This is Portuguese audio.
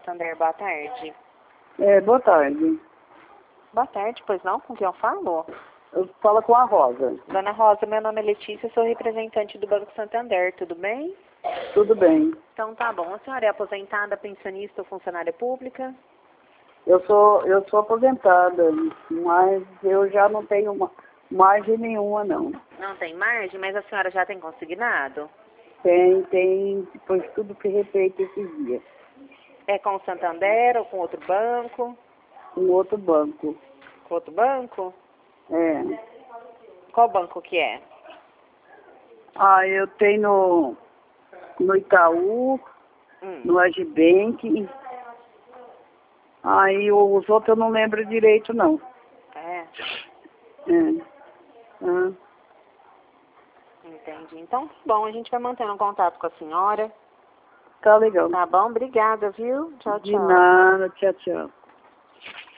Santander, boa tarde. Boa tarde. Boa tarde, pois não? Com quem eu falo? Eu falo com a Rosa. Dona Rosa, meu nome é Letícia, sou representante do Banco Santander, tudo bem? Tudo bem. Então tá bom. A senhora é aposentada, pensionista ou funcionária pública? Eu sou aposentada, mas eu já não tenho margem nenhuma, não. Não tem margem, mas a senhora já tem consignado? Tem, depois tudo que refeito esses dias. É com o Santander ou com outro banco? Um outro banco. Com outro banco? Qual banco que é? Eu tenho no Itaú, no Agibank. Aí os outros eu não lembro direito, não. É, entendi. Então tá bom, a gente vai mantendo contato com a senhora. Tá legal. Tá bom? Obrigada, viu? Tchau, De tchau. nada, tchau, tchau.